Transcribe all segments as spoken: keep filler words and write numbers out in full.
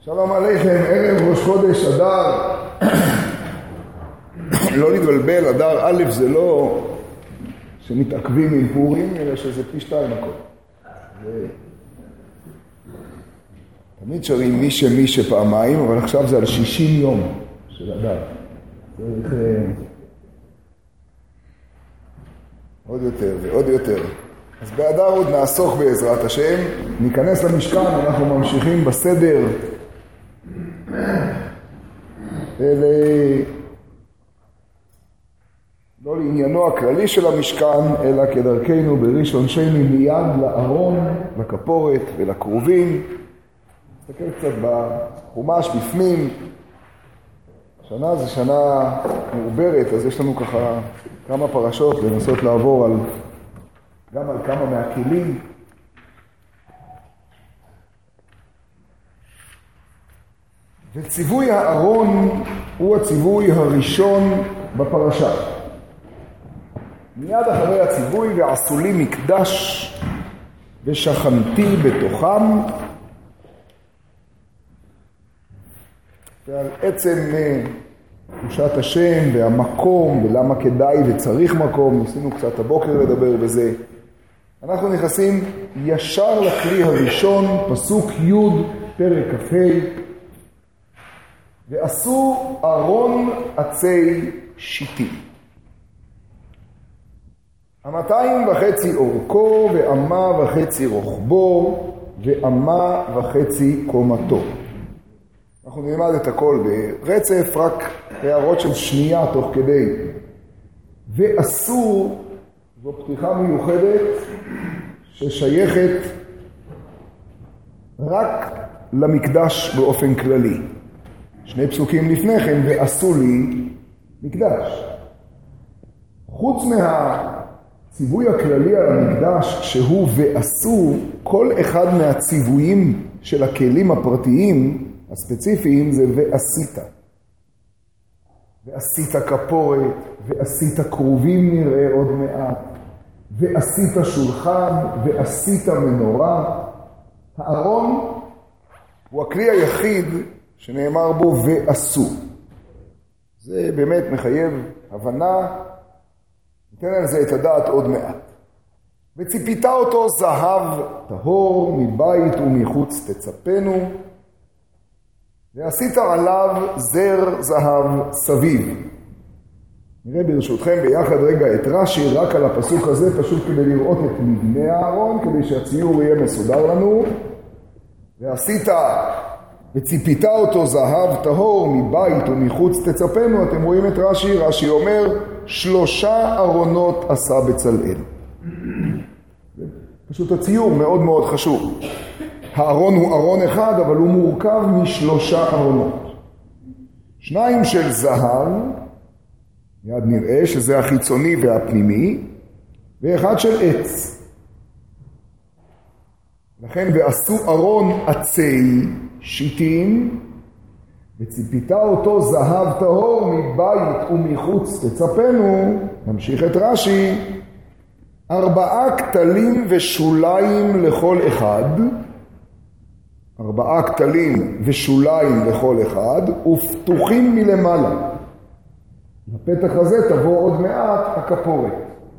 שלום עליכם, ערב ראש חודש אדר. לא להתבלבל, אדר א' זה לא שמתעכבים עם פורים, אלא שזה פי שתיים הכל. זה... תמיד שרים מי שמי שפעמיים, אבל עכשיו זה על שישים יום של אדר. צריך עוד יותר ועוד יותר. אז באדר עוד נעסוק בעזרת השם, ניכנס למשכן, אנחנו ממשיכים בסדר אלה, לא לעניינו הכללי של המשכן, אלא כדרכנו בראשון שני מיד לארון, לכפורת ולקרובים. נסתכל קצת בחומש בפנים. השנה זה שנה מעוברת, אז יש לנו ככה כמה פרשות לנסות לעבור על, גם על כמה מהכלים. וציווי הארון הוא הציווי הראשון בפרשה. מיד אחרי הציווי ועשו לי מקדש ושכנתי בתוכם, ועל עצם קדושת השם והמקום ולמה כדאי וצריך מקום, ניסינו קצת הבוקר לדבר בזה. אנחנו נכנסים ישר לכלי הראשון, פסוק י' פרק כ"ה. ועשו ארון עצי שיטים. המאתיים וחצי אורכו ואמה וחצי רוחבו ואמה וחצי קומתו. אנחנו נלמד את הכל ברצף, רק הערות של שנייה תוך כדי. ועשו, זו פתיחה מיוחדת ששייכת רק למקדש באופן כללי. שני פסוקים לפני כן, ועשו לי מקדש. חוץ מהציווי הכללי על המקדש שהוא ועשו, כל אחד מהציוויים של הכלים הפרטיים הספציפיים זה ועשית. ועשית כפורת, ועשית קרובים נראה עוד מעט, ועשית שולחן, ועשית מנורה. הארון הוא הכלי היחיד שנאמר בו ועשו. זה באמת מחייב הבנה, ניתן על זה את הדעת עוד מעט. וציפיתה אותו זהב טהור מבית ומחוץ תצפנו, ועשית עליו זר זהב סביב. נראה ברשותכם ביחד רגע את רש"י רק על הפסוק הזה, פשוט כדי לראות את מבנה הארון, כדי שהציור יהיה מסודר לנו. ועשית וציפיתה אותו זהב טהור מבית ומחוץ תצפנו. אתם רואים את רש"י, רש"י אומר שלושה ארונות עשה בצלאל. פשוט הציור מאוד מאוד חשוב. הארון הוא ארון אחד, אבל הוא מורכב משלושה ארונות. שניים של זהב, יד נראה שזה החיצוני והפנימי, ואחד של עץ. לכן ועשו ארון עצי שיטים, וציפיתה אותו זהב טהור מבית ומחוץ תצפנו. נמשיך את רש"י. ארבעה כתלים ושוליים לכל אחד, ארבעה כתלים ושוליים לכל אחד, ופתוחים מלמעלה. לפתח הזה תבוא עוד מעט הכפורת.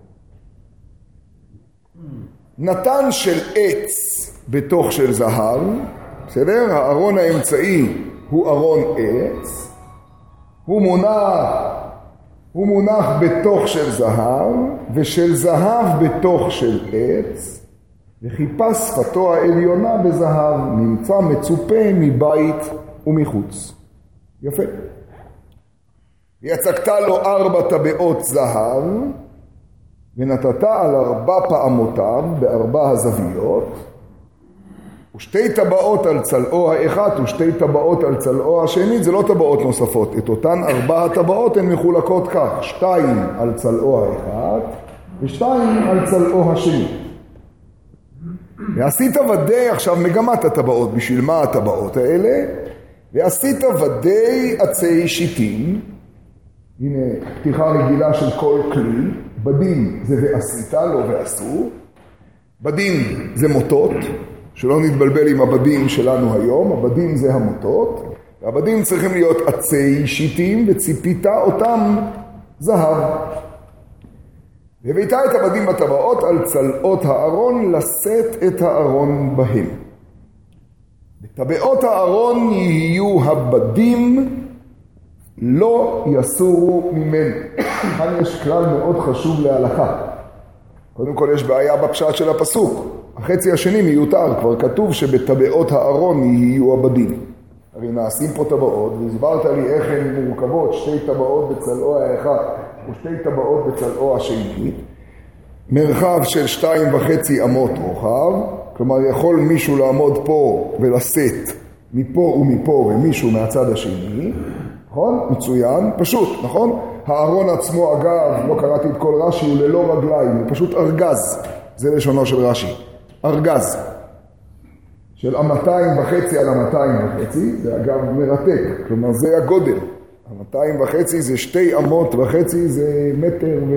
נתן של עץ בתוך של זהב, בסדר? הארון האמצעי הוא ארון עץ, הוא מונח, הוא מונח בתוך של זהב, ושל זהב בתוך של עץ, וחיפה שפתו העליונה בזהב, נמצא מצופה מבית ומחוץ. יפה. ויצקת לו ארבע טבעות זהב, ונתת על ארבע פעמותיו בארבע הזוויות, ושתי טבעות על צלעו האחת ושתי טבעות על צלעו השני. זה לא טבעות נוספות, את אותן ארבע הטבעות הן מחולקות כך, שתיים על צלעו האחת ושתיים על צלעו השני. ועשית ודי, עכשיו מגמת הטבעות, בשביל מה הטבעות האלה? ועשית ודי עצי שיטים. הנה פתיחה רגילה של כל כלי. בדים זה ועשית, לא ועשו. בדים זה מוטות, שלא נתבלבל עם הבדים שלנו היום, הבדים זה המוטות, והבדים צריכים להיות עצי שיטים וציפית אותם זהב. והביתה את הבדים בטבעות על צלעות הארון לשאת את הארון בהם. בטבעות הארון יהיו הבדים, לא יסורו ממנו. כאן יש כלל מאוד חשוב להלכה. קודם כל יש בעיה בפשט של הפסוק. החצי השני מיותר, כבר כתוב שבטבעות הארון יהיו הבדים. הרי נעשים פה טבעות, והסברת לי איך הן מורכבות, שתי טבעות בצלעו האחד, ושתי טבעות בצלעו השני. מרחב של שתיים וחצי אמות רוחב, כלומר יכול מישהו לעמוד פה ולשאת מפה ומפה ומישהו מהצד השני, נכון? מצוין, פשוט, נכון? הארון עצמו אגב, לא קראתי את כל רש"י, הוא ללא רגליים, הוא פשוט ארגז, זה לשונו של רש"י, ארגז של המאתיים וחצי על המאתיים וחצי, זה אגב מרתק, כלומר זה הגודל, המאתיים וחצי זה שתי אמות וחצי, זה מטר ו...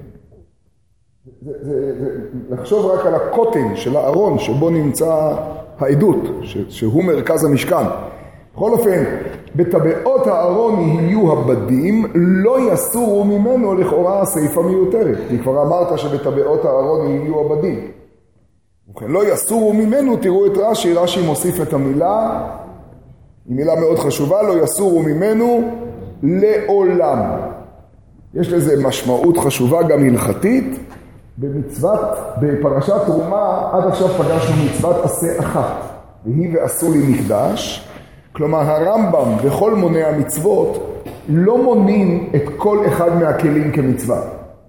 זה, זה, זה, לחשוב רק על הקוטן של הארון שבו נמצא העדות, ש, שהוא מרכז המשכן. בכל אופן, בטבעות הארון יהיו הבדים, לא יסורו ממנו לכאורה הסעיפה מיותרת. כי כבר אמרת שבטבעות הארון יהיו הבדים. וכן, לא יסורו ממנו, תראו את רש"י, רש"י מוסיף את המילה, היא מילה מאוד חשובה, לא יסורו ממנו לעולם. יש לזה משמעות חשובה גם הלכתית. במצוות, בפרשת תרומה, עד עכשיו פגשנו מצוות עשה אחת, והיא ועשו לי מקדש. כלומר, הרמב"ם וכל מוני המצוות לא מונים את כל אחד מהכלים כמצווה.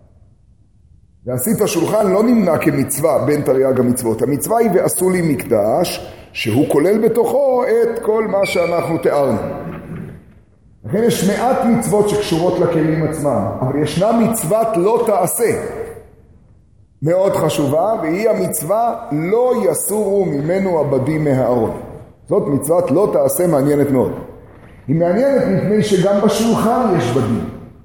ועשית שולחן לא נמנה כמצווה בין תרי"ג המצוות. המצווה היא ועשו לי מקדש, שהוא כולל בתוכו את כל מה שאנחנו תיארנו. לכן יש מעט מצוות שקשורות לכלים עצמם, אבל ישנה מצוות לא תעשה. מאוד חשובה, והיא המצווה לא יסורו ממנו הבדים מהארון. זאת מצוות לא תעשה מעניינת מאוד. היא מעניינת מפני שגם בשולחן יש בדים.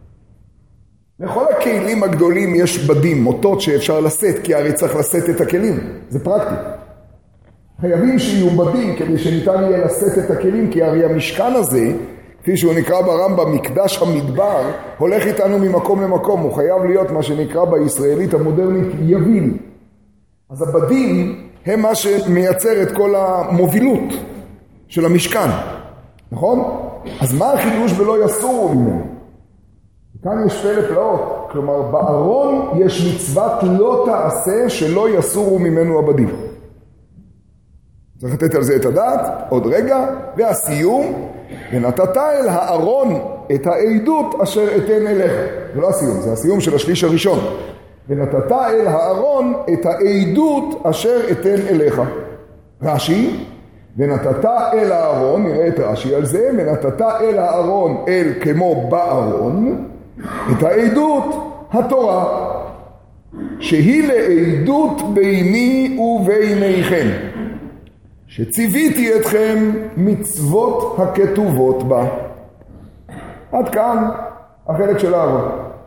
לכל הכלים הגדולים יש בדים, מוטות שאפשר לשאת, כי הרי צריך לשאת את הכלים. זה פרקטי. חייבים שיהיו בדים כדי שניתן יהיה לשאת את הכלים, כי הרי המשכן הזה, כפי שהוא נקרא ברמב"ם, מקדש המדבר, הולך איתנו ממקום למקום. הוא חייב להיות מה שנקרא בישראלית המודרנית יביל. אז הבדים הם מה שמייצר את כל המובילות של המשכן. נכון? אז מה החידוש ולא יסורו ממנו? כאן יש פלא פלאות. כלומר, בארון יש מצוות לא תעשה שלא יסורו ממנו הבדים. צריך לתת על זה את הדעת, עוד רגע, והסיום, ונתת אל הארון את העדות אשר אתן אליך. זה לא הסיום, זה הסיום של השליש הראשון. ונתת אל הארון את העדות אשר אתן אליך. רש"י, ונתת אל הארון, נראה את רש"י על זה, ונתת אל הארון אל כמו בארון, את העדות התורה, שהיא לעדות ביני וביניכם. שציוויתי אתכם מצוות הכתובות בה. עד כאן החלק של הארון.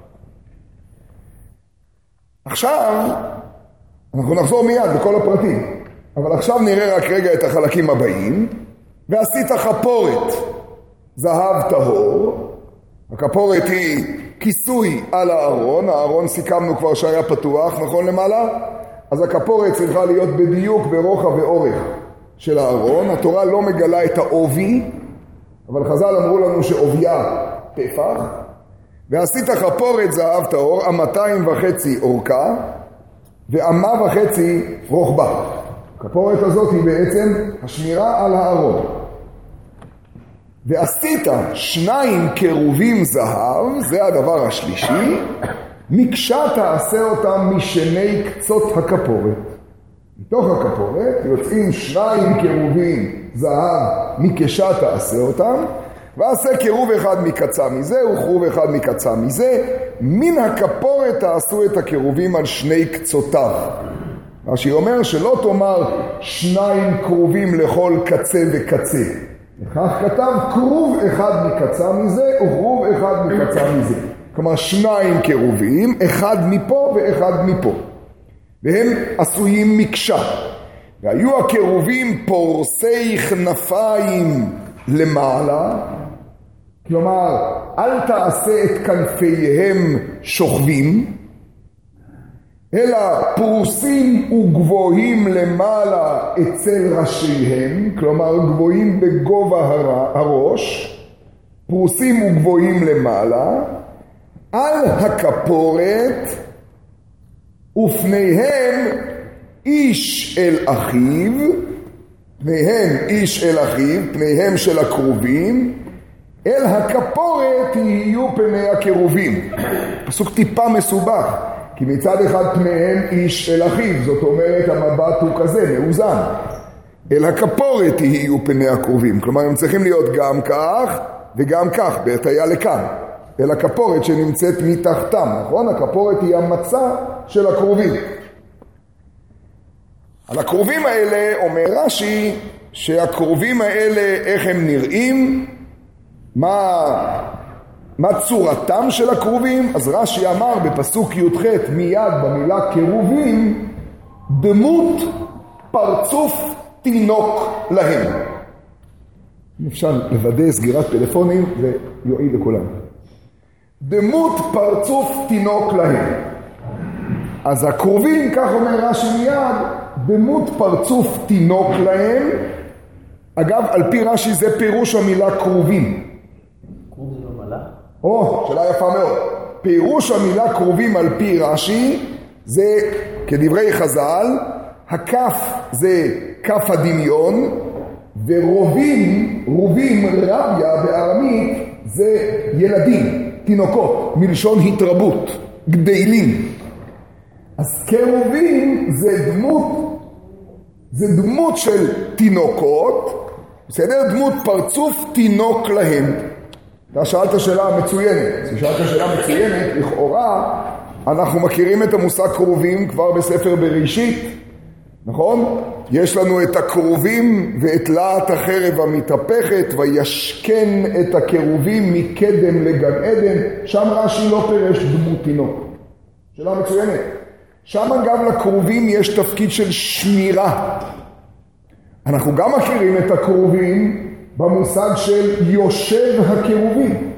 עכשיו, אנחנו נחזור מיד בכל הפרטים, אבל עכשיו נראה רק רגע את החלקים הבאים. ועשית חפורת זהב טהור. הכפורת היא כיסוי על הארון. הארון סיכמנו כבר שהיה פתוח, נכון למעלה? אז הכפורת צריכה להיות בדיוק ברוחב ואורך של הארון. התורה לא מגלה את העובי, אבל חז"ל אמרו לנו שעוביה טפח. ועשית חפורת זהב טהור, אמתיים וחצי אורכה, ואמה וחצי רוחבה. הכפורת הזאת היא בעצם השמירה על הארון. ועשית שניים קרובים זהב, זה הדבר השלישי, מקשה תעשה אותם משני קצות הכפורת. מתוך הכפורת יוצאים שניים קרובים זהב, מקשה תעשה אותם, ועשה קירוב אחד מקצה מזה וכרוב אחד מקצה מזה. מן הכפורת תעשו את הקירובים על שני קצותיו. רש"י אומר שלא תאמר שניים קרובים לכל קצה וקצה. וכך כתב קרוב אחד מקצה מזה וכרוב אחד מקצה מזה. כלומר שניים קירובים, אחד מפה ואחד מפה. והם עשויים מקשה. והיו הקירובים פורסי כנפיים למעלה, כלומר, אל תעשה את כנפיהם שוכבים, אלא פרוסים וגבוהים למעלה אצל ראשיהם, כלומר גבוהים בגובה הראש, פרוסים וגבוהים למעלה, על הכפורת, ופניהם איש אל אחיו, פניהם איש אל אחיו, פניהם של הקרובים, אל הכפורת יהיו פני הקירובים. פסוק טיפה מסובך, כי מצד אחד פניהם איש אל אחיו, זאת אומרת המבט הוא כזה, מאוזן. אל הכפורת יהיו פני הקרובים, כלומר הם צריכים להיות גם כך וגם כך, בהטיה לכאן. אל הכפורת שנמצאת מתחתם, נכון? הכפורת היא המצע של הקרובים. על הקרובים האלה אומר רש"י שהקרובים האלה איך הם נראים, מה, מה צורתם של הקרובים. אז רש"י אמר בפסוק י"ח מיד במילה קרובים, דמות פרצוף תינוק להם. אפשר לוודא סגירת פלאפונים ויועיל לכולם. דמות פרצוף תינוק להם. אז הקרובים, כך אומר רש"י מיד, דמות פרצוף תינוק להם. אגב, על פי רש"י זה פירוש המילה קרובים. קרוב זה לא מלאך? או, שאלה יפה מאוד. פירוש המילה קרובים על פי רש"י זה, כדברי חז"ל, הכף זה כף הדמיון, ורובים, רובים רביה בארמית זה ילדים, תינוקות, מלשון התרבות, גדלים. אז קרובים זה דמות, זה דמות של תינוקות, בסדר? דמות פרצוף תינוק להם. אתה שאלת שאלה מצוינת, שאלת שאלה מצוינת, לכאורה אנחנו מכירים את המושג קרובים כבר בספר בראשית, נכון? יש לנו את הקרובים ואת להט החרב המתהפכת, וישכן את הקרובים מקדם לגן עדן. שם רש"י לא פירש דמות תינוק. שאלה מצוינת. שם גם לקרובים יש תפקיד של שמירה. אנחנו גם מכירים את הקרובים במושג של יושב הקרובים.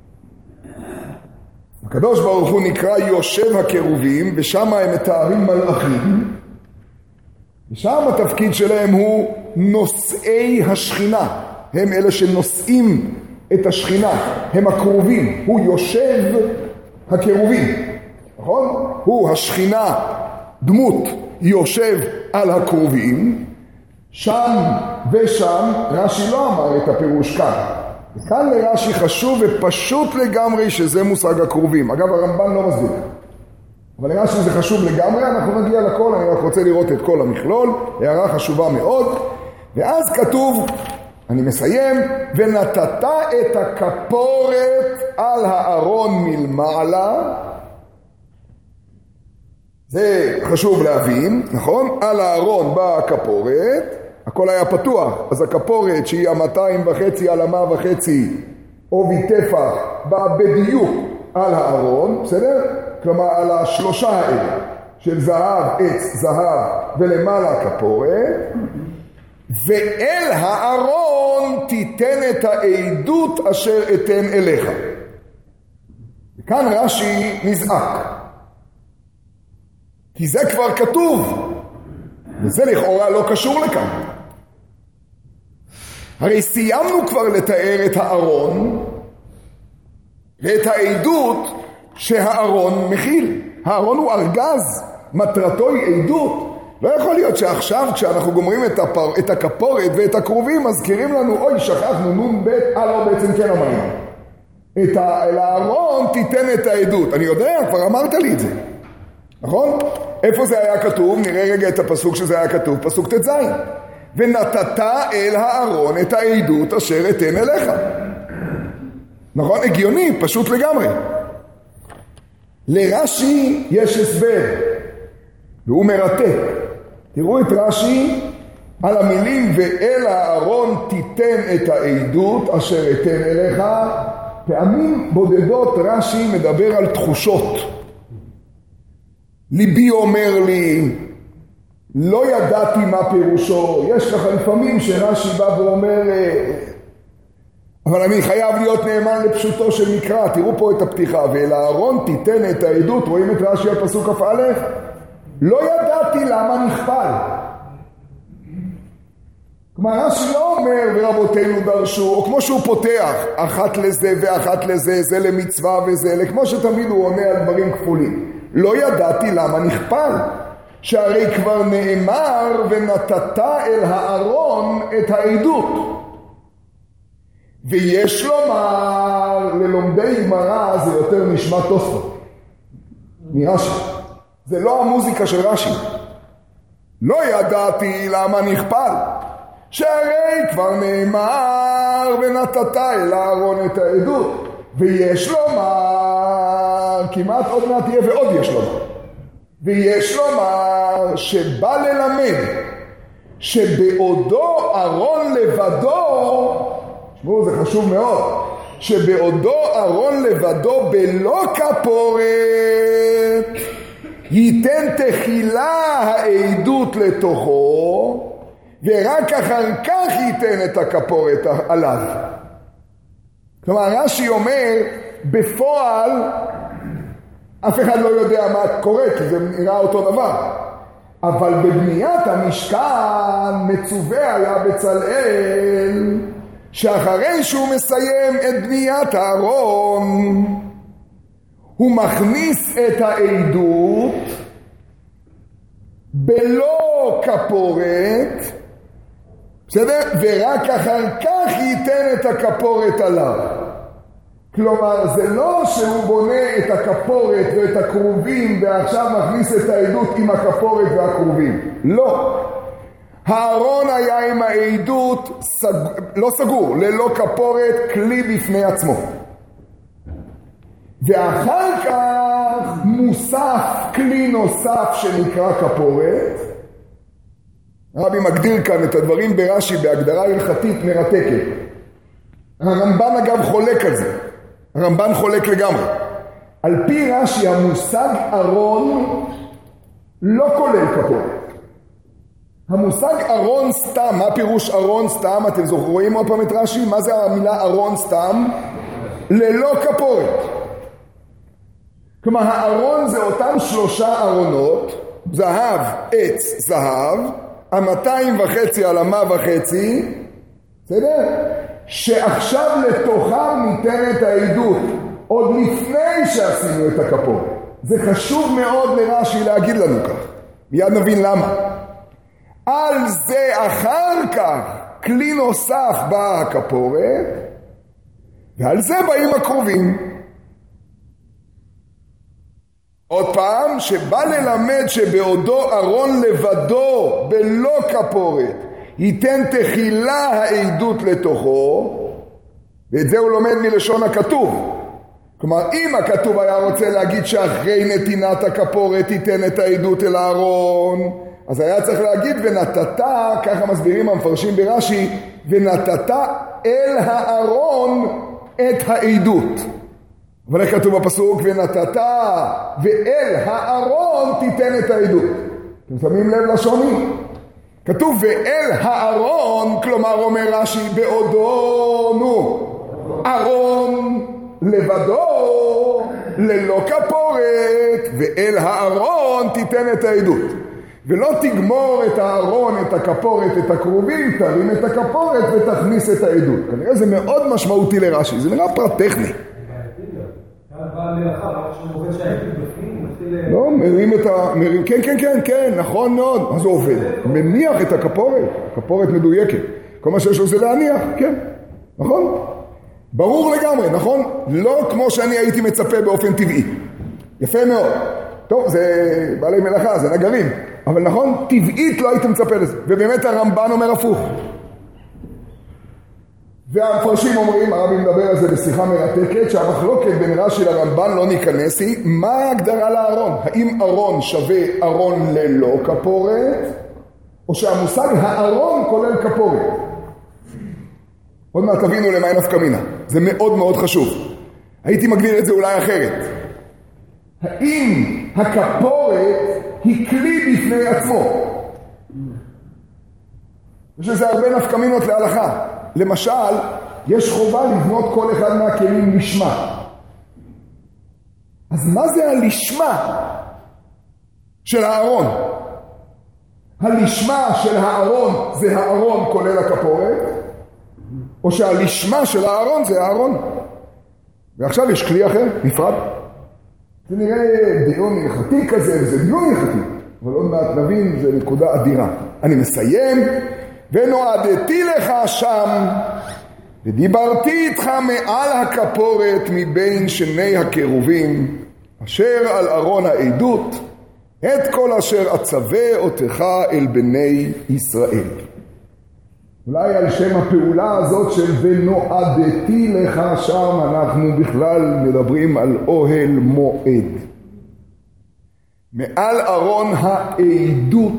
הקדוש ברוך הוא נקרא יושב הקרובים, ושם הם מתארים מלאכים, ושם התפקיד שלהם הוא נושאי השכינה. הם אלה שנושאים את השכינה, הם הקרובים. הוא יושב הקרובים, נכון? הוא השכינה, דמות, יושב על הקרובים. שם ושם רש"י לא אמר את הפירוש כאן. וכאן לרש"י חשוב ופשוט לגמרי שזה מושג הקרובים. אגב, הרמב"ן לא מסביר. אבל לרש"י זה חשוב לגמרי, אנחנו נגיע לכל, אני רק רוצה לראות את כל המכלול, הערה חשובה מאוד. ואז כתוב, אני מסיים, ונתת את הכפורת על הארון מלמעלה. זה חשוב להבין, נכון? על הארון באה הכפורת, הכל היה פתוח, אז הכפורת שהיא המאתיים וחצי על המה וחצי עובי טפח באה בדיוק על הארון, בסדר? כלומר על השלושה האלה של זהב, עץ, זהב ולמעלה הכפורת. ואל הארון תיתן את העדות אשר אתן אליך. וכאן רש"י נזעק, כי זה כבר כתוב, וזה לכאורה לא קשור לכאן. הרי סיימנו כבר לתאר את הארון ואת העדות שהארון מכיל. הארון הוא ארגז, מטרתו היא עדות. לא יכול להיות שעכשיו כשאנחנו גומרים את, הפר, את הכפורת ואת הקרובים מזכירים לנו, אוי שכחנו נון בית, אה לא בעצם כן אמרנו. את הארון תיתן את העדות. אני יודע, כבר אמרת לי את זה. נכון? איפה זה היה כתוב? נראה רגע את הפסוק שזה היה כתוב, פסוק ת' ז'. ונתת אל הארון את העדות אשר אתן אליך. נכון? הגיוני, פשוט לגמרי. לרש"י יש הסבר, והוא מרתק. תראו את רש"י על המילים ואל הארון תיתן את העדות אשר אתן אליך. פעמים בודדות רש"י מדבר על תחושות. ליבי אומר לי, לא ידעתי מה פירושו. יש ככה לפעמים שרש"י בא ואומר, אבל אני חייב להיות נאמן לפשוטו של מקרא. תראו פה את הפתיחה, ואל אהרון תיתן את העדות. רואים את רש"י הפסוק כ"א? לא ידעתי למה נכפל. כלומר, רש"י לא אומר ורבותינו דרשו, או כמו שהוא פותח, אחת לזה ואחת לזה, זה למצווה וזה, כמו שתמיד הוא עונה על דברים כפולים. לא ידעתי למה נכפל, שהרי כבר נאמר ונתת אל הארון את העדות. ויש לומר, ללומדי גמרא זה יותר נשמע תוספות מרש"י. זה לא המוזיקה של רש"י. לא ידעתי למה נכפל, שהרי כבר נאמר ונתת אל הארון את העדות. ויש לומר, כמעט עוד מעט תהיה ועוד יש לומר. ויש לומר שבא ללמד שבעודו ארון לבדו, שמעו זה חשוב מאוד, שבעודו ארון לבדו בלא כפורת, ייתן תחילה העדות לתוכו, ורק אחר כך ייתן את הכפורת עליו. כלומר, רש"י אומר, בפועל, אף אחד לא יודע מה קורה, כי זה נראה אותו דבר. אבל בבניית המשכן מצווה היה בצלאל, שאחרי שהוא מסיים את בניית הארון, הוא מכניס את העדות בלא כפורת, בסדר? ורק אחר כך ייתן את הכפורת עליו. כלומר, זה לא שהוא בונה את הכפורת ואת הקרובים ועכשיו מכניס את העדות עם הכפורת והקרובים. לא. הארון היה עם העדות סג... לא סגור, ללא כפורת, כלי בפני עצמו. ואחר כך מוסף כלי נוסף שנקרא כפורת. הרבי מגדיר כאן את הדברים ברש"י בהגדרה הלכתית מרתקת. הרמב"ן אגב חולק על זה. הרמב"ן חולק לגמרי. על פי רש"י המושג ארון לא כולל כפורת. המושג ארון סתם, מה פירוש ארון סתם? אתם זוכרים עוד פעם את רש"י? מה זה המילה ארון סתם? ללא כפורת. כלומר הארון זה אותם שלושה ארונות, זהב, עץ, זהב, המאתיים וחצי על המה וחצי, בסדר? שעכשיו לתוכם ניתנת העדות, עוד לפני שעשינו את הכפורת. זה חשוב מאוד לרש"י להגיד לנו כך. מיד נבין למה. על זה אחר כך כלי נוסף באה הכפורת, ועל זה באים הקרובים. עוד פעם, שבא ללמד שבעודו ארון לבדו בלא כפורת ייתן תחילה העדות לתוכו, ואת זה הוא לומד מלשון הכתוב. כלומר, אם הכתוב היה רוצה להגיד שאחרי נתינת הכפורת ייתן את העדות אל הארון, אז היה צריך להגיד ונתת, ככה מסבירים המפרשים ברש"י, ונתת אל הארון את העדות. אבל איך כתוב בפסוק? ונתת ואל הארון תיתן את העדות. אתם שמים לב לשוני? כתוב ואל הארון, כלומר אומר רש"י בעודו, נו, ארון לבדו ללא כפורת, ואל הארון תיתן את העדות. ולא תגמור את הארון, את הכפורת, את הקרובים, תרים את הכפורת ותכניס את העדות. כנראה זה מאוד משמעותי לרש"י, זה נראה פרט טכני. לא, מרים את ה... מרים... כן, כן, כן, כן, נכון מאוד. מה זה עובד? מניח את הכפורת, הכפורת מדויקת. כל מה שיש לו זה להניח, כן, נכון? ברור לגמרי, נכון? לא כמו שאני הייתי מצפה באופן טבעי. יפה מאוד. טוב, זה בעלי מלאכה, זה נגרים. אבל נכון, טבעית לא הייתי מצפה לזה. ובאמת הרמב"ן אומר הפוך. והמפרשים אומרים, הרבי מדבר על זה בשיחה מרתקת, שהמחלוקת בין רש"י לרמב"ן לא ניכנס היא, מה ההגדרה לארון? האם ארון שווה ארון ללא כפורת, או שהמושג הארון כולל כפורת? עוד מעט תבינו למה אין נפקא מינה. זה מאוד מאוד חשוב. הייתי מגדיר את זה אולי אחרת. האם הכפורת היא כלי בפני עצמו? יש לזה הרבה נפקמינות להלכה. למשל, יש חובה לבנות כל אחד מהכלים לשמה. אז מה זה הלשמה של הארון? הלשמה של הארון זה הארון כולל הכפורת, או שהלשמה של הארון זה הארון? ועכשיו יש כלי אחר, נפרד. זה נראה דיון הלכתי כזה, וזה דיון הלכתי, אבל עוד מעט נבין, זה נקודה אדירה. אני מסיים, ונועדתי לך שם, ודיברתי איתך מעל הכפורת מבין שני הקירובים, אשר על ארון העדות, את כל אשר אצווה אותך אל בני ישראל. אולי על שם הפעולה הזאת של ונועדתי לך שם, אנחנו בכלל מדברים על אוהל מועד. מעל ארון העדות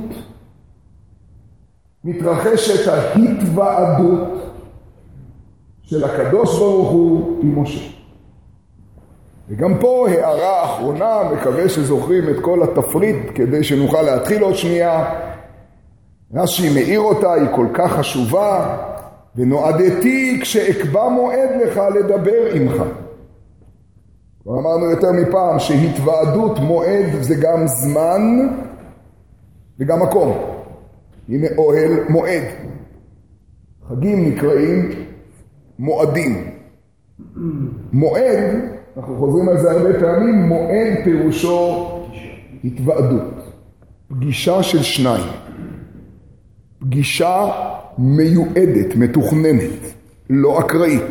מתרחשת ההתוועדות של הקדוש ברוך הוא עם משה. וגם פה הערה אחרונה, מקווה שזוכרים את כל התפריט כדי שנוכל להתחיל עוד שנייה. רש"י מאיר אותה, היא כל כך חשובה. ונועדתי כשאקבע מועד לך לדבר עמך. כבר אמרנו יותר מפעם שהתוועדות מועד זה גם זמן וגם מקום. הנה אוהל מועד. חגים נקראים מועדים. מועד, אנחנו חוזרים על זה הרבה פעמים, מועד פירושו התוועדות. פגישה של שניים. פגישה מיועדת, מתוכננת, לא אקראית.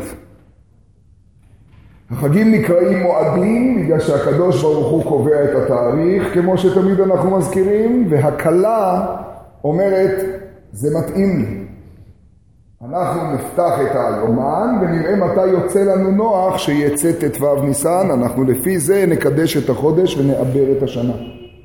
החגים נקראים מועדים בגלל שהקדוש ברוך הוא קובע את התאריך, כמו שתמיד אנחנו מזכירים, והקלה אומרת, זה מתאים לי. אנחנו נפתח את היומן ונראה מתי יוצא לנו נוח שיצא תתוו ניסן, אנחנו לפי זה נקדש את החודש ונעבר את השנה.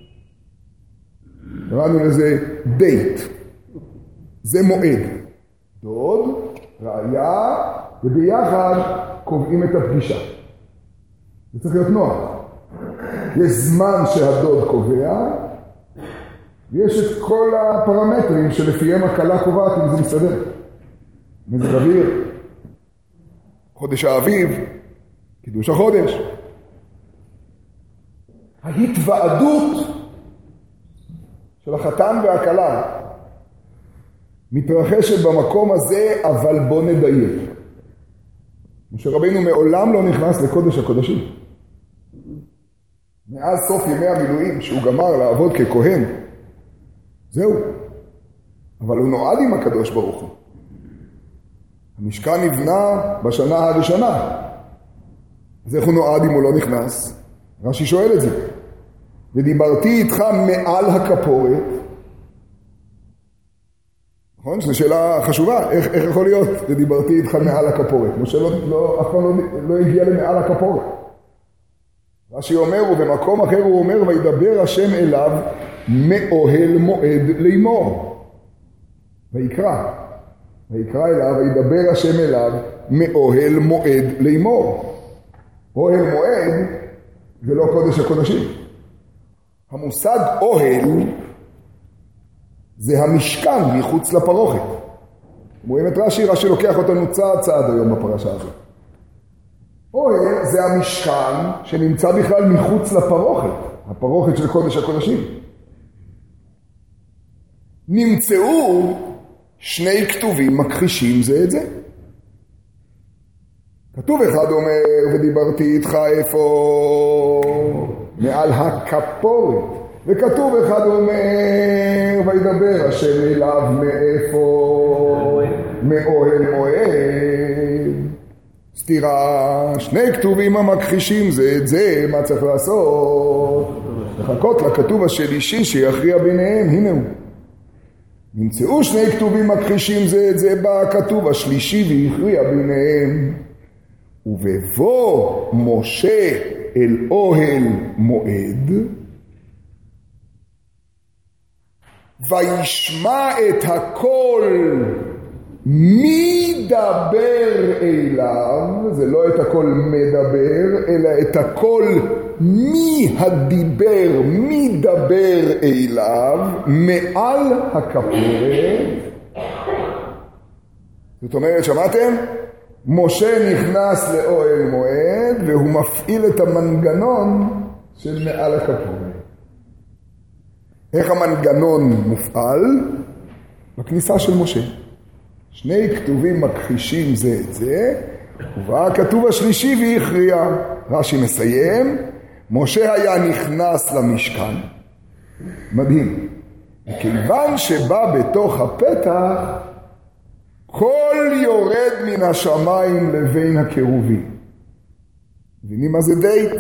קראנו לזה דייט. זה מועד. דוד, ראיה, וביחד קובעים את הפגישה. זה צריך להיות נוח. יש זמן שהדוד קובע, ויש את כל הפרמטרים שלפיהם הקלה קובעת אם זה מסתדר. מזג אוויר, חודש האביב, קידוש החודש. ההתוועדות של החתן והכלה מתרחשת במקום הזה, אבל בוא נדייק. משה רבינו מעולם לא נכנס לקודש הקודשים. מאז סוף ימי המילואים שהוא גמר לעבוד ככהן, זהו. אבל הוא נועד עם הקדוש ברוך הוא. המשכן נבנה בשנה הראשונה. אז איך הוא נועד אם הוא לא נכנס? רש"י שואל את זה. ודיברתי איתך מעל הכפורת. נכון? זו שאלה חשובה. איך, איך יכול להיות? ודיברתי איתך מעל הכפורת. משה לא, לא, אף פעם לא, לא הגיע למעל הכפורת. רש"י אומר, ובמקום אחר הוא אומר, וידבר השם אליו מאוהל מועד לאמור. ויקרא. ויקרא אליו, וידבר השם אליו מאוהל מועד לאמור. אוהל מועד זה לא קודש הקודשים. המושג אוהל זה המשכן מחוץ לפרוכת. רואים את רש"י, רש"י לוקח אותנו צעד צעד היום בפרשה הזאת. אוהל זה המשכן שנמצא בכלל מחוץ לפרוכת, הפרוכת של קודש הקודשים. נמצאו שני כתובים מכחישים זה את זה. כתוב אחד אומר, ודיברתי איתך איפה? מעל הכפורת. וכתוב אחד אומר, וידבר השם אליו מאיפה? מאוהל מועד. סתירה, שני כתובים המכחישים זה את זה, מה צריך לעשות? לחכות לכתוב השלישי שיכריע ביניהם, הנה הוא. נמצאו שני כתובים מכחישים זה את זה, בא הכתוב השלישי והכריע ביניהם. ובבוא משה אל אוהל מועד, וישמע את הקול מי דבר אליו, זה לא את הכל מדבר, אלא את הכל מי הדיבר, מי דבר אליו, מעל הכפורת. זאת אומרת, שמעתם? משה נכנס לאוהל מועד, והוא מפעיל את המנגנון של מעל הכפורת. איך המנגנון מופעל? בכניסה של משה. שני כתובים מכחישים זה את זה, ובא הכתוב השלישי והכריע. רש"י מסיים, משה היה נכנס למשכן. מדהים. כיוון שבא בתוך הפתח, כל יורד מן השמיים לבין הקירובים. מבינים מה זה דייט?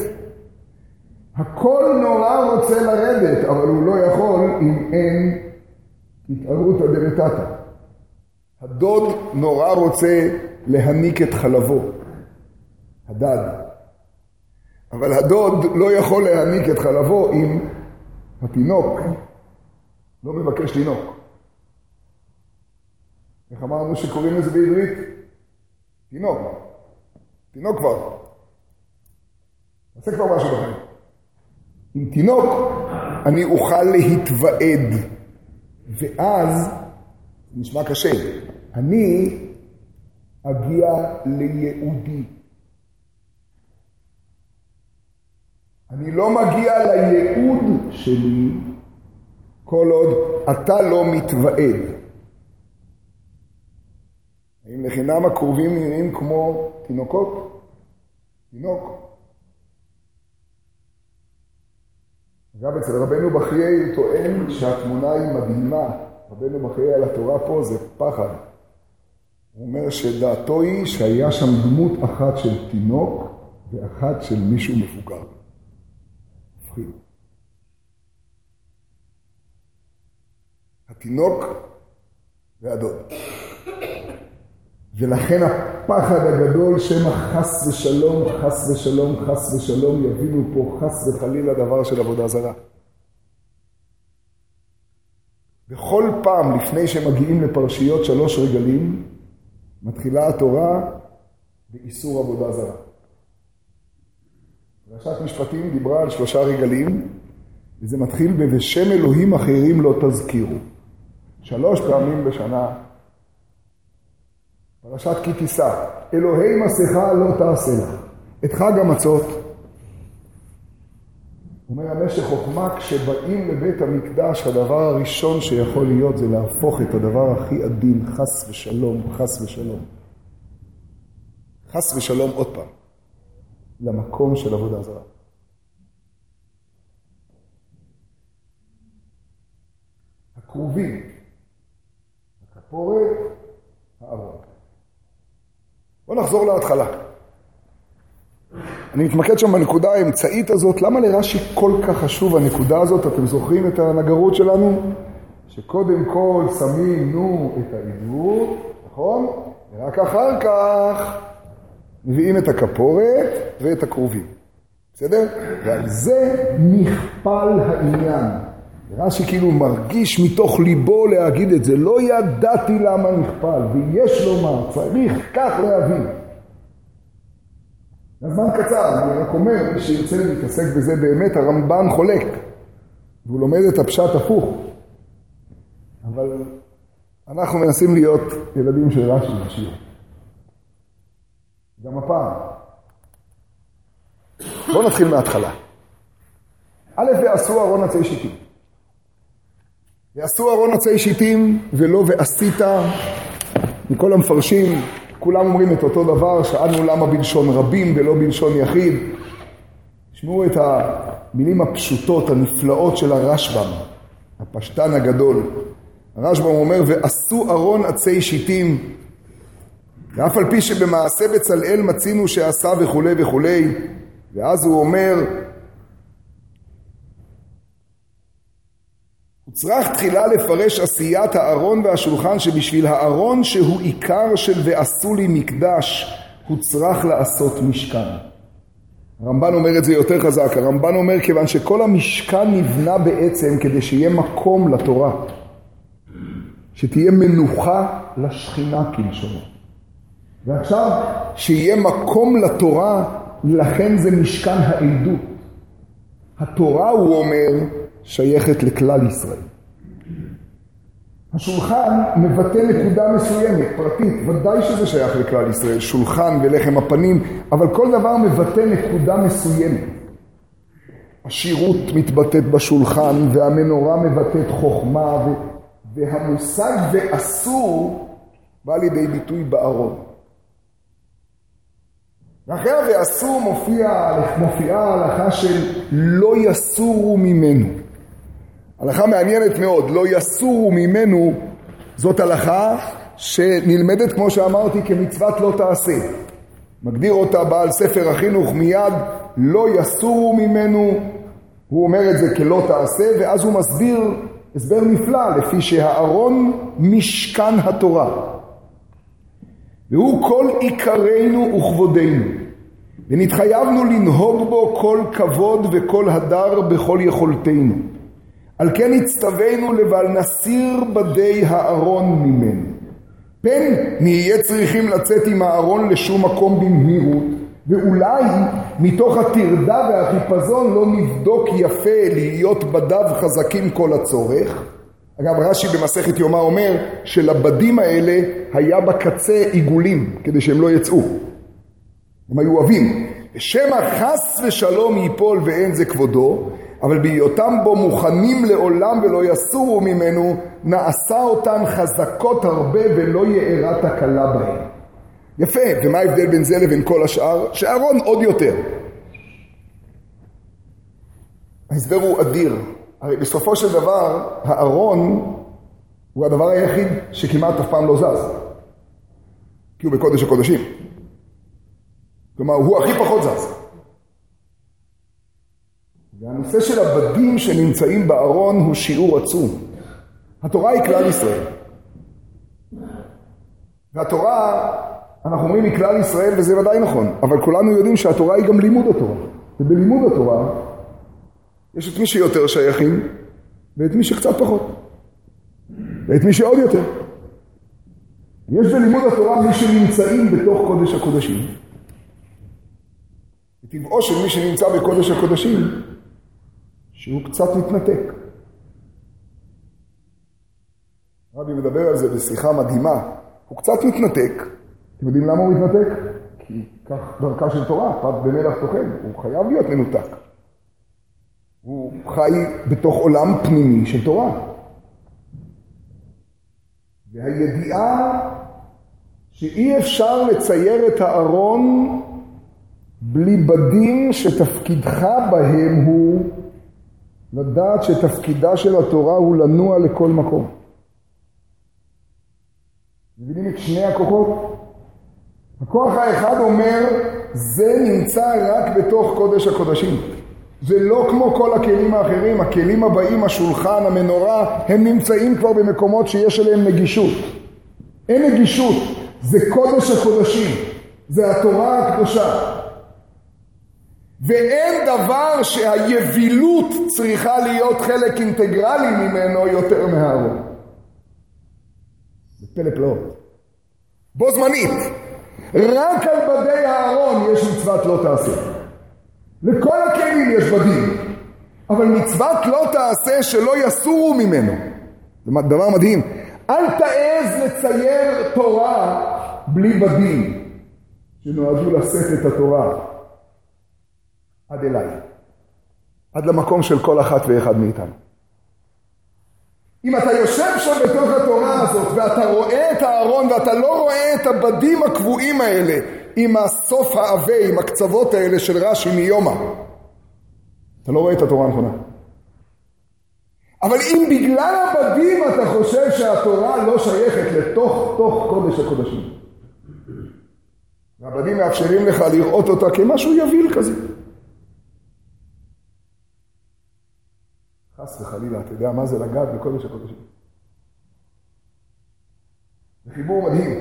הכל נורא רוצה לרדת, אבל הוא לא יכול אם אין התערותא דרתתא. הדוד נורא רוצה להניק את חלבו, הדד. אבל הדוד לא יכול להניק את חלבו אם התינוק לא מבקש לינוק. איך אמרנו שקוראים לזה בעברית? תינוק. תינוק כבר. עושה כבר משהו בחיים. עם תינוק אני אוכל להתוועד. ואז, נשמע קשה, אני אגיע ליהודי. אני לא מגיע לייעוד שלי כל עוד אתה לא מתוועד. האם לחינם הקרובים נראים כמו תינוקות? תינוק. אגב, אצל רבנו בחיי הוא טוען שהתמונה היא מדהימה. רבנו בחיי על התורה פה זה פחד. הוא אומר שדעתו היא שהיה שם דמות אחת של תינוק ואחת של מישהו מבוגר. מפחיד. התינוק והדוד. ולכן הפחד הגדול שמא חס ושלום, חס ושלום, חס ושלום, יבינו פה חס וחלילה דבר של עבודה זרה. בכל פעם לפני שמגיעים לפרשיות שלוש רגלים, מתחילה התורה באיסור עבודה זרה. פרשת משפטים דיברה על שלושה רגלים, וזה מתחיל בבשם אלוהים אחרים לא תזכירו. שלוש פעמים בשנה. פרשת כי תישא, אלוהי מסכה לא תעשה לך. את חג המצות. אומר המשך חוכמה, כשבאים לבית המקדש, הדבר הראשון שיכול להיות זה להפוך את הדבר הכי עדין, חס ושלום, חס ושלום. חס ושלום עוד פעם, למקום של עבודה זרה. הקרובים, הכפורת, הארון. בואו נחזור להתחלה. אני מתמקד שם בנקודה האמצעית הזאת. למה לרש"י כל כך חשוב הנקודה הזאת? אתם זוכרים את הנגרות שלנו? שקודם כל שמים נו את העיוות, נכון? ורק אחר כך מביאים את הכפורת ואת הקרובים. בסדר? ועל זה נכפל העניין. רש"י כאילו מרגיש מתוך ליבו להגיד את זה. לא ידעתי למה נכפל, ויש לומר, צריך כך להבין. הזמן קצר, אני רק אומר, מי שירצה להתעסק בזה באמת, הרמב"ן חולק. והוא לומד את הפשט הפוך. אבל אנחנו מנסים להיות ילדים של רש"י ושיעור. גם הפעם. בואו נתחיל מההתחלה. א' ועשו ארון עצי שיטים. ועשו ארון עצי שיטים ולא ועשית. מכל המפרשים, כולם אומרים את אותו דבר, שאלנו למה בלשון רבים ולא בלשון יחיד. תשמעו את המילים הפשוטות, הנפלאות של הרשב"ם, הפשטן הגדול. הרשב"ם אומר, ועשו ארון עצי שיטים, ואף על פי שבמעשה בצלאל מצינו שעשה וכו' וכו'. ואז הוא אומר, הוא צריך תחילה לפרש עשיית הארון והשולחן, שבשביל הארון שהוא עיקר של ועשו לי מקדש, הוא צריך לעשות משכן. הרמב"ן אומר את זה יותר חזק. הרמב"ן אומר כיוון שכל המשכן נבנה בעצם כדי שיהיה מקום לתורה. שתהיה מנוחה לשכינה כלשונו. ועכשיו, שיהיה מקום לתורה, לכן זה משכן העדות. התורה, הוא אומר, שייכת לכלל ישראל. השולחן מבטא נקודה מסוימת, פרטית, ודאי שזה שייך לכלל ישראל, שולחן ולחם הפנים, אבל כל דבר מבטא נקודה מסוימת. השירות מתבטאת בשולחן, והמנורה מבטאת חוכמה, והמושג ואסור בא לידי ביטוי בארון. ואחרי ואסור מופיע, מופיעה ההלכה של לא יסורו ממנו. הלכה מעניינת מאוד, לא יסורו ממנו, זאת הלכה שנלמדת, כמו שאמרתי, כמצוות לא תעשה. מגדיר אותה בעל ספר החינוך מיד, לא יסורו ממנו, הוא אומר את זה כלא תעשה, ואז הוא מסביר הסבר נפלא, לפי שהארון משכן התורה. והוא כל עיקרנו וכבודנו, ונתחייבנו לנהוג בו כל כבוד וכל הדר בכל יכולתנו. על כן הצטווינו לבל נסיר בדי הארון ממנו. פן נהיה צריכים לצאת עם הארון לשום מקום במהירות, ואולי מתוך הטרדה והחיפזון לא נבדוק יפה להיות בדיו חזקים כל הצורך. אגב, רש"י במסכת יומא אומר שלבדים האלה היה בקצה עיגולים כדי שהם לא יצאו. הם היו אוהבים. שמא חס ושלום ייפול ואין זה כבודו, אבל בהיותם בו מוכנים לעולם ולא יסורו ממנו, נעשה אותן חזקות הרבה ולא יארה תקלה בהן. יפה, ומה ההבדל בין זה לבין כל השאר? שארון עוד יותר. ההסבר הוא אדיר. הרי בסופו של דבר, הארון הוא הדבר היחיד שכמעט אף פעם לא זז. כי הוא בקודש הקודשים. כלומר, הוא הכי פחות זז. והנושא של הבדים שנמצאים בארון הוא שיעור עצום. התורה היא כלל ישראל. והתורה, אנחנו אומרים היא כלל ישראל, וזה ודאי נכון. אבל כולנו יודעים שהתורה היא גם לימוד התורה. ובלימוד התורה, יש את מי שיותר שייכים, ואת מי שקצת פחות. ואת מי שעוד יותר. יש בלימוד התורה מי שנמצאים בתוך קודש הקודשים. וטבעו של מי שנמצא בקודש הקודשים, שהוא קצת מתנתק. רבי מדבר על זה בשיחה מדהימה. הוא קצת מתנתק. אתם יודעים למה הוא מתנתק? כי כך דרכה של תורה, פת במלח תאכל. הוא חייב להיות מנותק. הוא חי בתוך עולם פנימי של תורה. והידיעה שאי אפשר לצייר את הארון בלי בדים שתפקידך בהם הוא לדעת שתפקידה של התורה הוא לנוע לכל מקום. מבינים את שני הכוחות? הכוח האחד אומר, זה נמצא רק בתוך קודש הקודשים. זה לא כמו כל הכלים האחרים. הכלים הבאים, השולחן, המנורה, הם נמצאים כבר במקומות שיש אליהם נגישות. אין נגישות, זה קודש הקודשים. זה התורה הקדושה. ואין דבר שהיבילות צריכה להיות חלק אינטגרלי ממנו יותר מהארון. זה פלא פלאות. בו זמנית, רק על בדי הארון יש מצוות לא תעשה. לכל הכלים יש בדים, אבל מצוות לא תעשה שלא יסורו ממנו. זה דבר מדהים. אל תעז לצייר תורה בלי בדים שנועדו לשאת את התורה עד אליי, עד למקום של כל אחת ואחד מאיתנו. אם אתה יושב שם בתוך התורה הזאת ואתה רואה את הארון ואתה לא רואה את הבדים הקבועים האלה עם הסוף העבה, עם הקצוות האלה של רש"י מיומא, אתה לא רואה את התורה הנכונה. אבל אם בגלל הבדים אתה חושב שהתורה לא שייכת לתוך תוך קודש הקודשים, והבדים מאפשרים לך לראות אותה כמשהו יביל כזה, חס וחלילה, אתה יודע מה זה לגעת בקודש הקודשים. זה חיבור מדהים.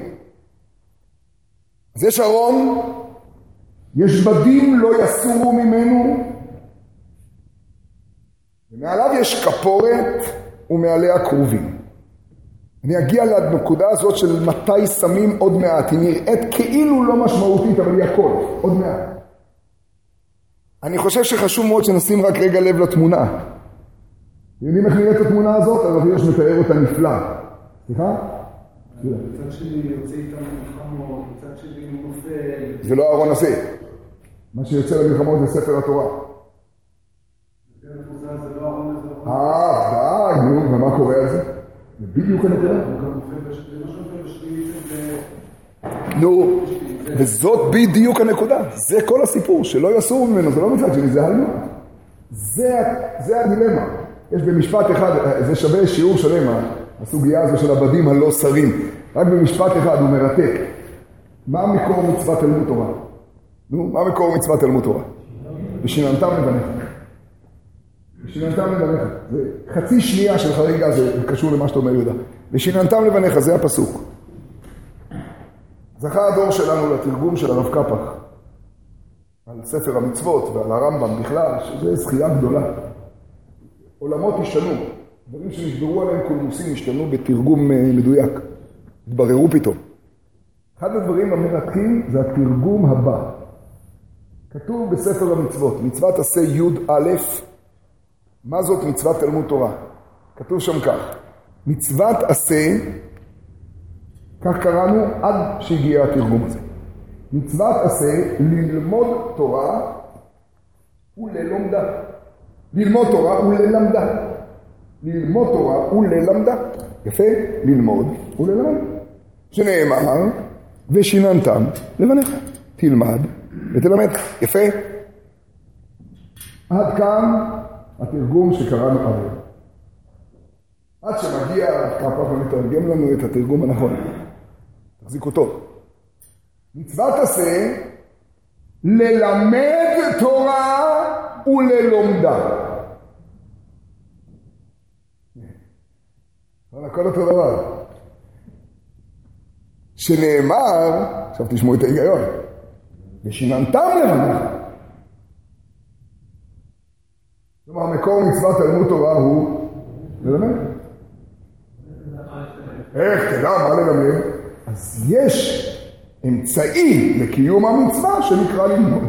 אז יש ארון, יש בדים לא יסורו ממנו, ומעליו יש כפורת ומעליה כרובים. אני אגיע לנקודה הזאת של מתי שמים עוד מעט. היא נראית כאילו לא משמעותית, אבל היא הכל, עוד מעט. אני חושב שחשוב מאוד שנשים רק רגע לב לתמונה. יודעים איך נראית התמונה הזאת? הרב הירש מתאר אותה נפלא. סליחה? בצד שלי יוצא איתנו מלחמות, בצד שלי נופל. זה לא אהרון הזה. מה שיוצא למלחמות זה ספר התורה. זה לא אהרון הזה. אה, די, נו, ומה קורה על זה? זה בדיוק הנקודה. נו, וזאת בדיוק הנקודה. זה כל הסיפור, שלא יסור ממנו, זה לא מצד שלי, זה הלמה. זה הדילמה. יש במשפט אחד, זה שווה שיעור שלם, הסוגיה הזו של עבדים הלא שרים. רק במשפט אחד הוא מרתק. מה מקור מצוות תלמוד תורה? נו, מה מקור מצוות תלמוד תורה? ושיננתם לבניך. ושיננתם לבניך. זה חצי שנייה של חריגה, זה קשור למה שאתה אומר יהודה. ושיננתם לבניך, זה הפסוק. זכה הדור שלנו לתרגום של הרב קפח על ספר המצוות ועל הרמב"ם בכלל, שזה זכייה גדולה. עולמות השתנו, דברים שנשברו עליהם קולמוסים השתנו בתרגום מדויק, התבררו פתאום. אחד הדברים המרתקים זה התרגום הבא. כתוב בספר המצוות, מצוות עשה י' א', מה זאת מצוות תלמוד תורה? כתוב שם כך, מצוות עשה, כך קראנו עד שהגיע התרגום הזה. מצוות עשה ללמוד תורה וללמדה. ללמוד תורה וללמדה. ללמוד תורה וללמדה. יפה? ללמוד וללמד. שנאמר, ושיננתם לבניך. תלמד ותלמד. יפה? עד כאן התרגום שקראנו עליו. עד שמגיע כפך ומתרגם לנו את התרגום הנכון. תחזיקו טוב. מצוות עשה ללמד תורה וללומדה. הכל אותו דבר. שנאמר, עכשיו תשמעו את ההיגיון, ושיננתם לבניך. כלומר, מקור מצוות תלמוד תורה הוא ללמד. איך תדע מה ללמד? אז יש אמצעי לקיום המצווה שנקרא ללמוד.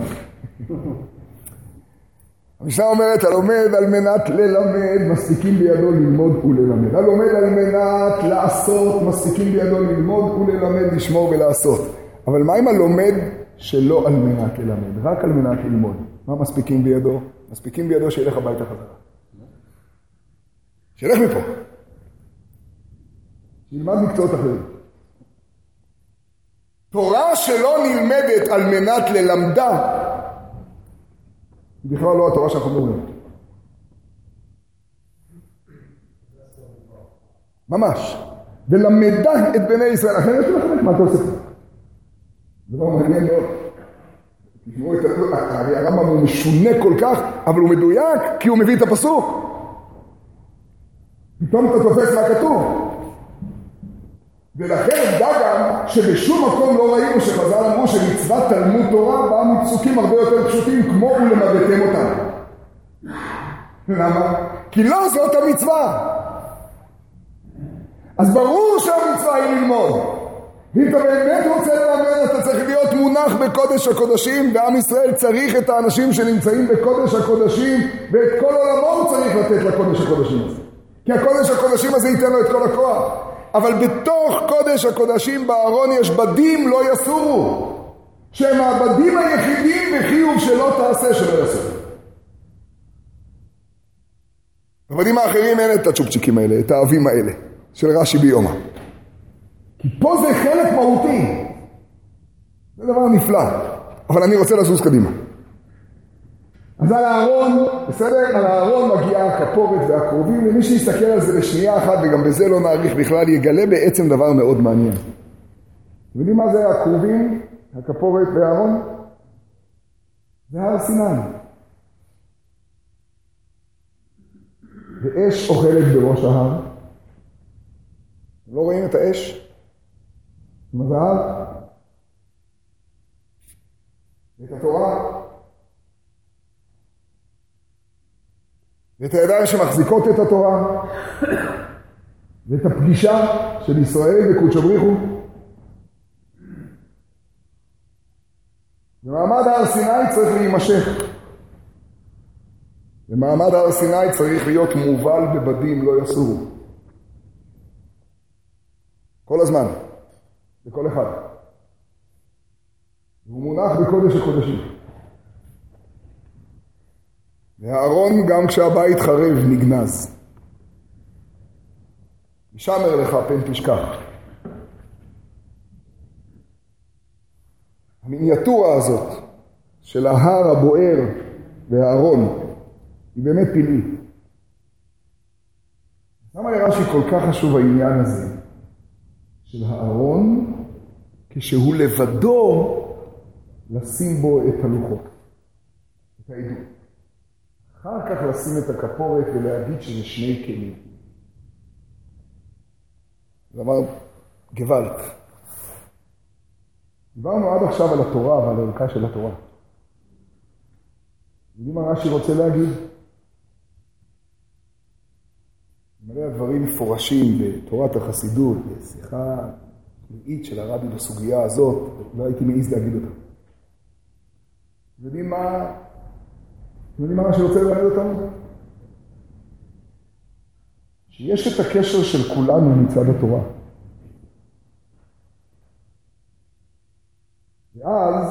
המשנה אומרת, הלומד על מנת ללמד, מספיקים בידו ללמוד וללמד. הלומד על מנת לעשות, מספיקים בידו ללמוד וללמד, לשמור ולעשות. אבל מה עם הלומד שלא על מנת ללמד? רק על מנת ללמוד. מה מספיקים בידו? מספיקים בידו שילך הביתה חזרה. שילך מפה. שילמד מקצועות אחרים. תורה שלא נלמדת על מנת ללמדה, היא בכלל לא התורה שאנחנו מדברים. ממש. ולמדה את בני ישראל. אחרי יש לכם, מה אתה עושה? זה לא מעניין מאוד. תשמעו את הרמב"ם הוא משונה כל כך, אבל הוא מדויק, כי הוא מביא את הפסוק. פתאום אתה תופס מה כתוב. ולכן נדע גם שבשום מקום לא ראינו שחז"ל אמרו שמצוות תלמוד תורה באה מפסוקים הרבה יותר פשוטים כמו ולמדתם אותם. למה? כי לא זאת המצווה. אז ברור שהמצווה היא ללמוד. ואם אתה באמת רוצה ללמד, אתה צריך להיות מונח בקודש הקודשים, ועם ישראל צריך את האנשים שנמצאים בקודש הקודשים, ואת כל עולמו צריך לתת לקודש הקודשים הזה. כי הקודש הקודשים הזה ייתן לו את כל הכוח. אבל בתוך קודש הקודשים בארון יש בדים לא יסורו, שהם הבדים היחידים בחיוב שלא תעשה שלא יסורו. בבדים האחרים אין את הצ'ופצ'יקים האלה, את האבים האלה, של רש"י ביומא. כי פה זה חלק מהותי. זה דבר נפלא. אבל אני רוצה לזוז קדימה. אז על הארון, בסדר? על הארון מגיעה הכפורת והקרובים, ומי שיסתכל על זה בשנייה אחת, וגם בזה לא נעריך בכלל, יגלה בעצם דבר מאוד מעניין. אתם יודעים מה זה הקרובים, הכפורת והארון? זה הר סיני. ואש אוכלת בראש ההר. לא רואים את האש? מה זה הר? את התורה. ואת הידיים שמחזיקות את התורה, ואת הפגישה של ישראל וקודש בריחו. ומעמד הר סיני צריך להימשך. ומעמד הר סיני צריך להיות מובל בבדים לא יסורו. כל הזמן, בכל אחד. והוא מונח בקודש הקודשים. והארון גם כשהבית חרב נגנז. ישמר לך פן תשכח. המיניאטורה הזאת של ההר הבוער והארון היא באמת פלאי. למה לרש"י כל כך חשוב העניין הזה של הארון כשהוא לבדו לשים בו את הלוחות, את העדות. אחר כך לשים את הכפורת ולהגיד שזה שני כלים. זה אמר גוואלד. דיברנו עד עכשיו על התורה ועל הערכה של התורה. יודעים מה רש"י רוצה להגיד? מלא הדברים מפורשים בתורת החסידות, בשיחה פנימית של הרבי בסוגיה הזאת, לא הייתי מעיז להגיד אותה. יודעים מה? יודעים מה רש"י רוצה להגיד אותנו? שיש את הקשר של כולנו מצד התורה. ואז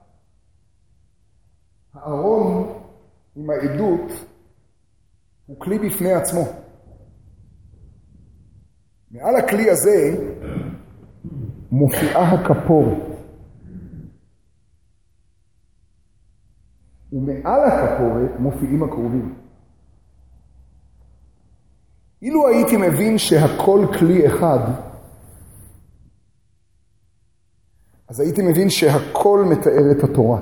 הארון עם העדות הוא כלי בפני עצמו. מעל הכלי הזה מופיעה הכפורת. ומעל הכפורת מופיעים הקרובים. אילו הייתי מבין שהכל כלי אחד, אז הייתי מבין שהכל מתאר את התורה.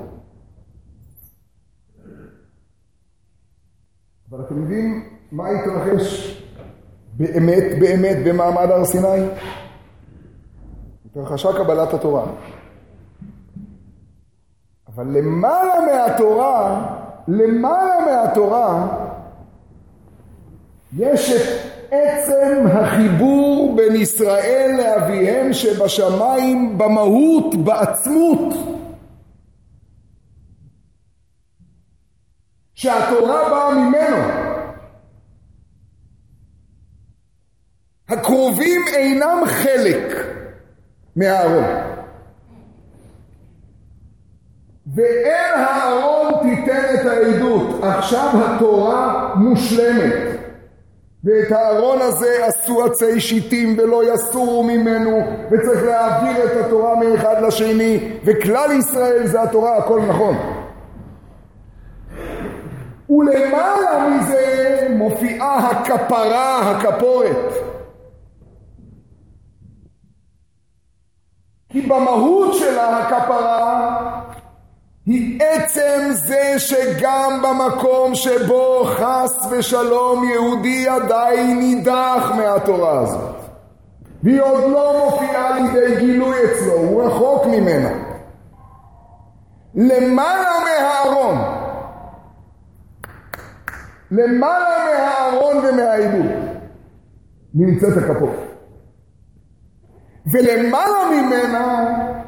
אבל אתם יודעים מה התרחש באמת באמת במעמד הר סיני? התרחשה קבלת התורה. אבל למעלה מהתורה, למעלה מהתורה, יש את עצם החיבור בין ישראל לאביהם שבשמיים, במהות, בעצמות. שהתורה באה ממנו. הקרובים אינם חלק מהארון. ואין הארון תיתן את העדות. עכשיו התורה מושלמת. ואת הארון הזה עשו עצי שיטים ולא יסורו ממנו, וצריך להעביר את התורה מאחד לשני, וכלל ישראל זה התורה, הכל נכון. ולמעלה מזה מופיעה הכפרה, הכפורת. כי במהות שלה הכפרה היא עצם זה שגם במקום שבו חס ושלום יהודי עדיין נידח מהתורה הזאת. והיא עוד לא מופיעה לידי גילוי אצלו, הוא רחוק ממנה. למעלה מהארון, למעלה מהארון ומהעדות, נמצאת הכפורת. ולמעלה ממנה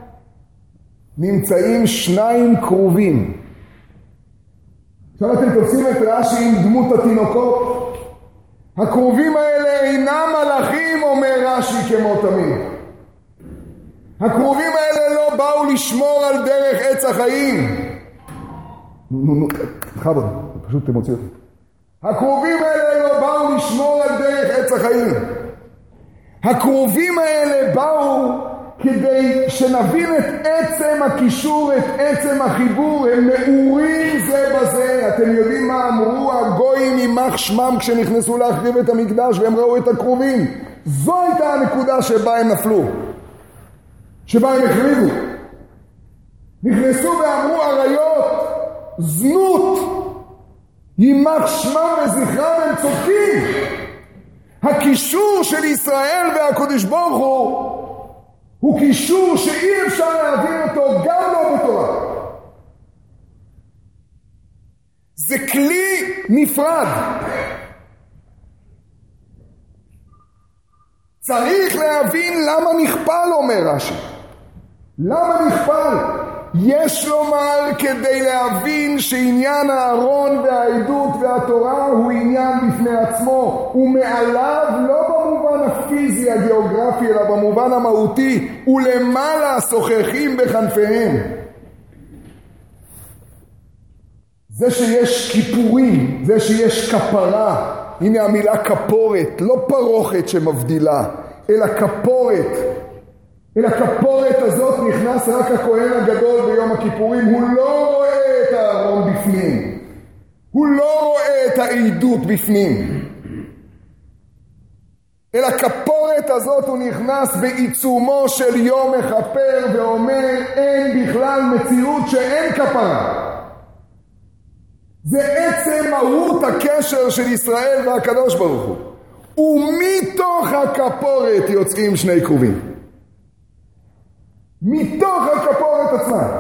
נמצאים שניים קרובים. עכשיו אתם תופסים את רש"י עם דמות התינוקות. הקרובים האלה אינם מלאכים, אומר רש"י, כמו תמיד. הקרובים האלה לא באו לשמור על דרך עץ החיים. נו, נו, חבר, פשוט תמוציא אותי. הקרובים האלה לא באו לשמור על דרך עץ החיים. הקרובים האלה באו כדי שנבין את עצם הקישור, את עצם החיבור. הם מאורים זה בזה. אתם יודעים מה אמרו הגויים יימח שמם כשנכנסו להחריב את המקדש והם ראו את הקרובים? זו הייתה הנקודה שבה הם נפלו, שבה הם החריבו. נכנסו ואמרו עריות, זנות, יימח שמם וזכרם, הם צודקים. הקישור של ישראל והקדוש ברוך הוא הוא קישור שאי אפשר להבין אותו גם לא בתורה. זה כלי נפרד. צריך להבין למה נכפל, אומר רש"י. למה נכפל? יש לומר כדי להבין שעניין הארון והעדות והתורה הוא עניין בפני עצמו, ומעליו לא במובן הפיזי הגיאוגרפי אלא במובן המהותי, ולמעלה שוחחים בכנפיהם. זה שיש כיפורים, זה שיש כפרה, הנה המילה כפורת, לא פרוכת שמבדילה, אלא כפורת. אל הכפורת הזאת נכנס רק הכהן הגדול ביום הכיפורים, הוא לא רואה את הארון בפנים, הוא לא רואה את העדות בפנים. אל הכפורת הזאת הוא נכנס בעיצומו של יום מכפר ואומר אין בכלל מציאות שאין כפרה. זה עצם מהות הקשר של ישראל והקדוש ברוך הוא. ומתוך הכפורת יוצאים שני קרובים. מתוך הכפורת עצמה.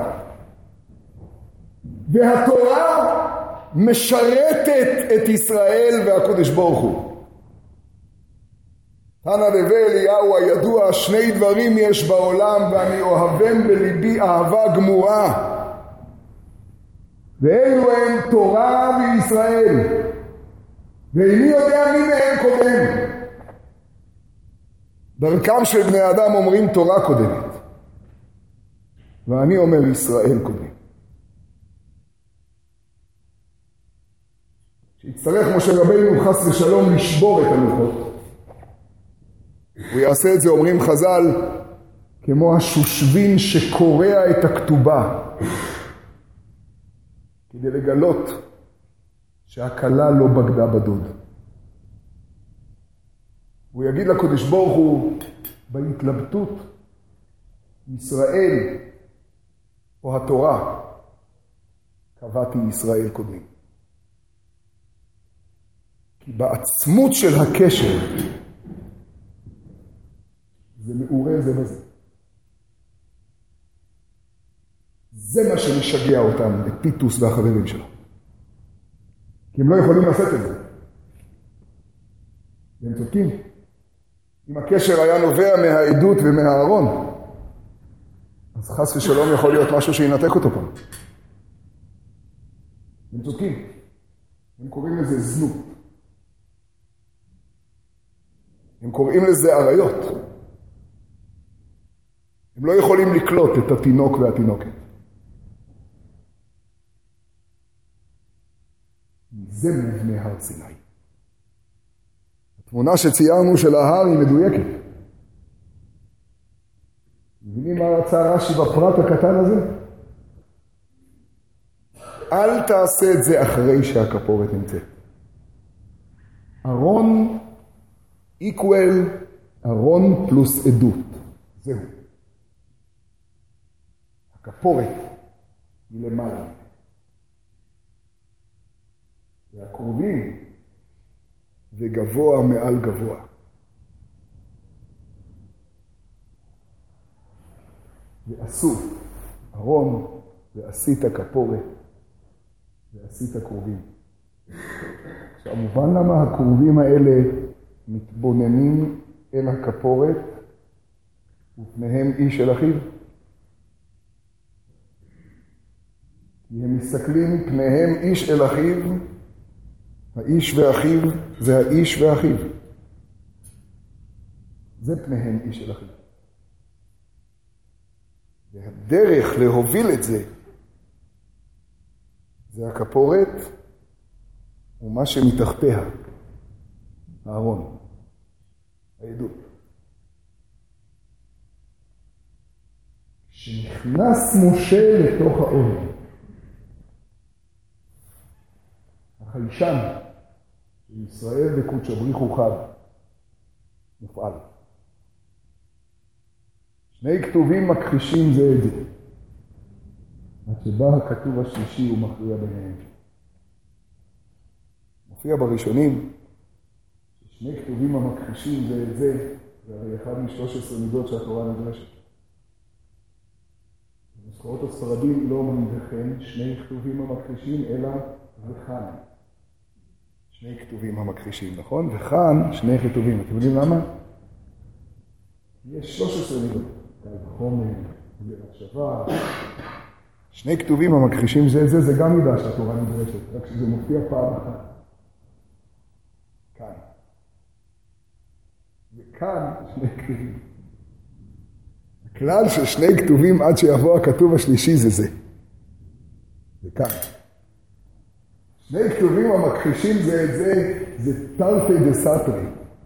והתורה משרתת את ישראל והקדוש ברוך הוא. תנא דבי אליהו הידוע, שני דברים יש בעולם ואני אוהבם בליבי אהבה גמורה. ואלו הם תורה וישראל. ואיני יודע מי מהם קודם. דרכם של בני אדם אומרים תורה קודמת. ואני אומר ישראל קודם. שיצטרך משה רבינו חס ושלום לשבור את הלוחות. הוא יעשה את זה, אומרים חז"ל, כמו השושבין שקורע את הכתובה. כדי לגלות שהכלה לא בגדה בדוד. הוא יגיד לקדוש ברוך הוא בהתלבטות ישראל או התורה, קבעתי ישראל קודמים. כי בעצמות של הקשר זה מעורה זה בזה. זה מה שמשגע אותם, את טיטוס והחברים שלו. כי הם לא יכולים לעשות את זה. והם צודקים. אם הקשר היה נובע מהעדות ומהארון, אז חס ושלום יכול להיות משהו שינתק אותו פה. הם צודקים. הם קוראים לזה זנות. הם קוראים לזה עריות. הם לא יכולים לקלוט את התינוק והתינוקת. זה מבנה הר סיני. התמונה שציירנו של ההר היא מדויקת. מבינים מה רצה רש"י בפרט הקטן הזה? אל תעשה את זה אחרי שהכפורת נמצאת. ארון equal ארון פלוס עדות. זהו. הכפורת היא למעלה. והקרובים וגבוה מעל גבוה. ועשו ארון ועשית כפורת ועשית קרובים. עכשיו מובן למה הקרובים האלה מתבוננים אל הכפורת ופניהם איש אל אחיו? כי הם מסתכלים פניהם איש אל אחיו, האיש ואחיו זה האיש ואחיו. זה פניהם איש אל אחיו. והדרך להוביל את זה, זה הכפורת ומה שמתחתיה, הארון, העדות. כשנכנס משה לתוך האוהל, החיישן של ישראל וקודש הבריחו חד מופעל. שני כתובים מכחישים זה את זה. עד שבא הכתוב השלישי הוא מכריע ביניהם. מופיע בראשונים ששני כתובים המכחישים זה את זה, זה הרי אחד משלוש עשרה מידות שהתורה נדרשת. במשכורות הספרדים לא אומרים וכן שני כתובים המכחישים אלא וכאן. שני כתובים המכחישים, נכון? וכאן שני כתובים. אתם יודעים למה? יש שלוש עשרה מידות. קל וחומר, במחשבה. שני כתובים המכחישים זה את זה, זה גם מידה שהתורה נדרשת, רק שזה מופיע פעם אחת. כאן. וכאן שני כתובים. הכלל של שני כתובים עד שיבוא הכתוב השלישי זה זה. וכאן. שני כתובים המכחישים זה את זה, זה תרתי דסתרי.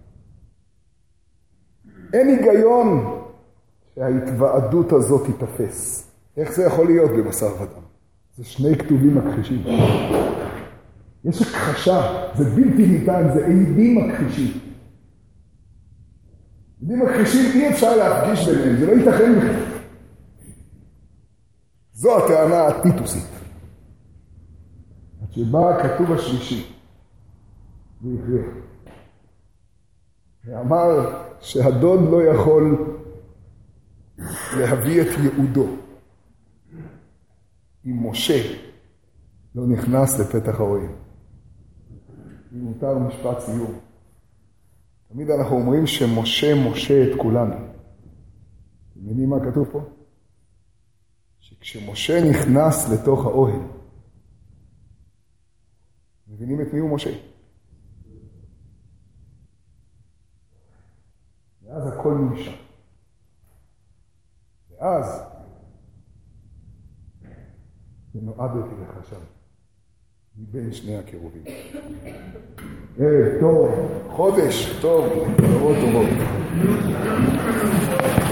אין היגיון שההתוועדות הזאת תתפס. איך זה יכול להיות בבשר ודם? זה שני כתובים מכחישים. יש הכחשה, זה בלתי ניתן, זה עדים מכחישים. עדים מכחישים אי אפשר להפגיש ביניהם, זה לא ייתכן בכלל. זו הטענה הטיטוסית. עד שבא הכתוב השלישי, והכריע. ואמר שהדוד לא יכול להביא את יעודו. אם משה לא נכנס לפתח האוהל. אם מותר משפט סיום. תמיד אנחנו אומרים שמשה משה את כולנו. אתם מבינים מה כתוב פה? שכשמשה נכנס לתוך האוהל, מבינים את מי הוא משה? ואז הכל נמשך. ואז ונועדתי לך שם, מבין שני הקירובים. ערב טוב, חודש טוב, דברות טובות.